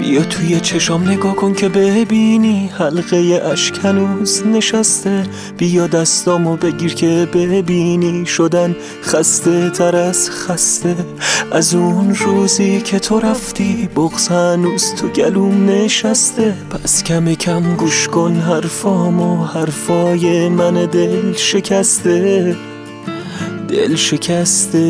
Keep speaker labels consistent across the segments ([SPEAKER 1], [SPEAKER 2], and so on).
[SPEAKER 1] بیا توی چشام نگاه کن که ببینی حلقه اشک هنوز نشسته. بیا دستامو بگیر که ببینی شدن خسته تر از خسته. از اون روزی که تو رفتی بغض هنوز تو گلوم نشسته. پس کم کم گوش کن حرفامو، حرفای من دل شکسته، دل شکسته.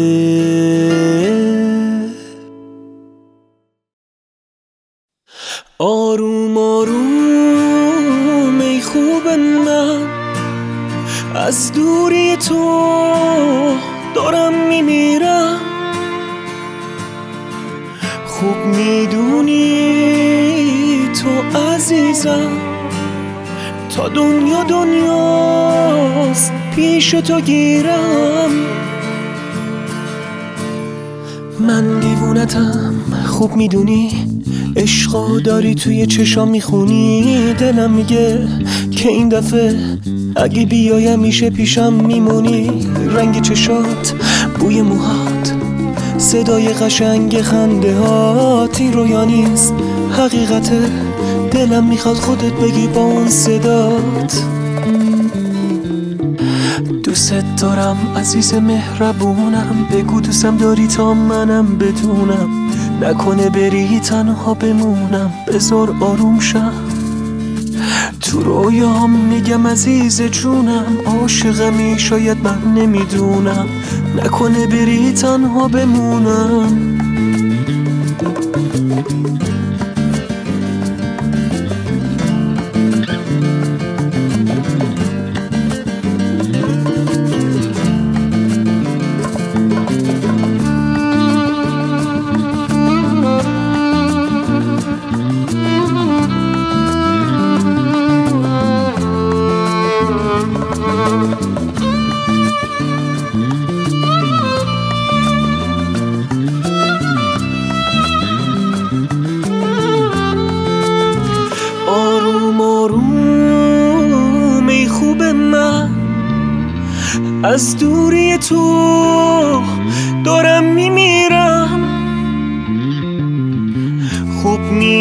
[SPEAKER 1] آروم آروم ای خوب من، از دوری تو دارم میمیرم. خوب میدونی تو عزیزم، تا دنیا دنیاست پیش تو گیرم. من دیوونتم خوب میدونی، عشقو داری توی چشام میخونی. دلم میگه که این دفعه اگه بیای همیشه پیشم میمونی. رنگ چشات، بوی موهات، صدای قشنگ خنده هات، این رویا نیست حقیقته. دلم میخواد خودت بگی با اون صدات. دوست دارم عزیز مهربونم، بگو دوستم داری تا منم بدونم. نکنه بری تنها بمونم، بذار آروم شم. تو رویام میگم عزیز جونم، عاشقمی شاید من نمیدونم. نکنه بری تنها بمونم. آروم آروم ای خوب من، از دوری تو دارم میمیرم. خوب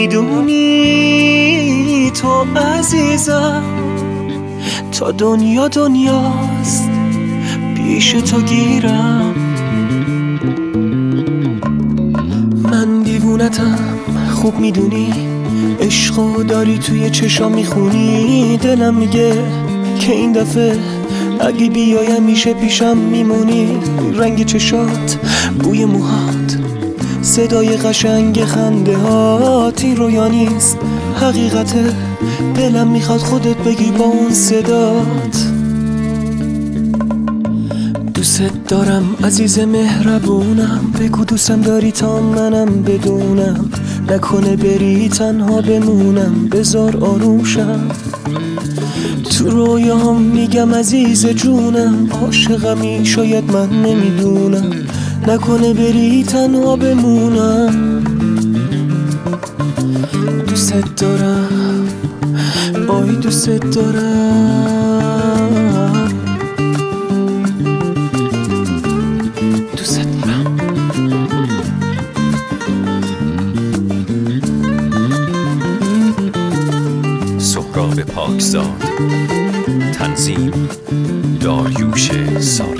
[SPEAKER 1] میدونی تو عزیزم، تا دنیا دنیاست پیش تو گیرم. من دیوونتم خوب میدونی، عشقو داری توی چشام میخونی. دلم میگه که این دفعه اگه بیای همیشه پیشم میمونی. رنگ چشات، بوی موهات، صدای قشنگ خنده هات، این رویا نیست حقیقته. دلم میخواد خودت بگی با اون صدات. دوست دارم عزیز مهربونم، بگو دوستم داری تا منم بدونم. نکنه بری تنها بمونم، بذار آروم شم. تو رویام میگم عزیز جونم، عاشقمی شاید من نمیدونم. نکنه بری تنها بمونم. دوست دارم، آی دوست دارم، دوست دارم.
[SPEAKER 2] سهراب پاکزاد، تنظیم داریوش سال.